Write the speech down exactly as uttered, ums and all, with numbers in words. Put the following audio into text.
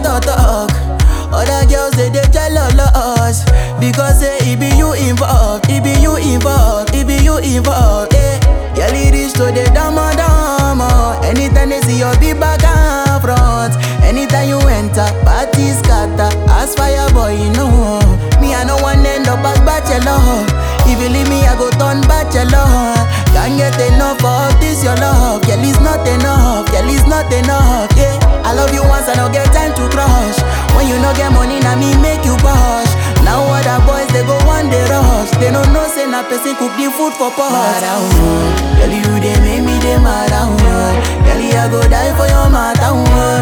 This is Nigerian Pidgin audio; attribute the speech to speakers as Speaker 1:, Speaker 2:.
Speaker 1: talk talk. Other girls say they jealous because say it be you involved, it be you involved, it be you involved. Yeah, girl it reach to the dama dama. Anytime they see your big back and front, anytime you enter, party scatter. As fire boy, you know me I no one end up as bachelor. If you leave me, I go turn bachelor. Can't get enough of this your love, girl it's not enough, girl it's not enough. Yeah, I love you once, I don't get time to crush. When you no get money, now me make you push. Now other boys they go one day rush. They don't know say na person cook the food for pot. Mara oh, girl you they make me they mad oh. Girl I go die for your matter oh.